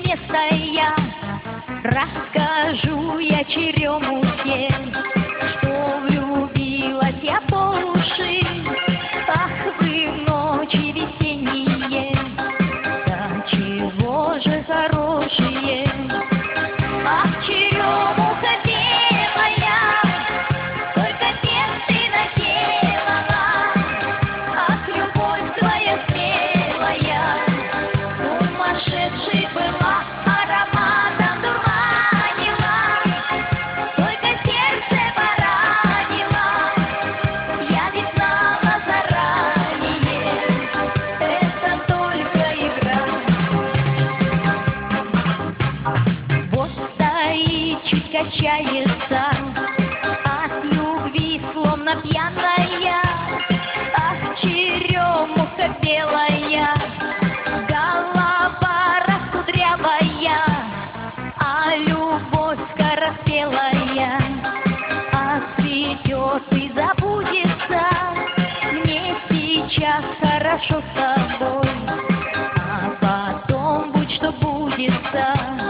место я. Расскажу я черемухе, что влюбилась я по уши. Ах вы ночи весенние, да чего же хорошие. Ах, черемуха белая, сколько пен ты наделала. Ах, любовь твоя смелая, сумасшедшей была, ароматом дурманила, только сердце поранила. Я ведь знала заранее, это только игра. Вот стоит, чуть качается, от любви словно пьяная. Ах, черемуха белая, голова раскудрявая, а любовь скороспелая отцветет и забудется. Мне сейчас хорошо с тобой, а потом будь что будется.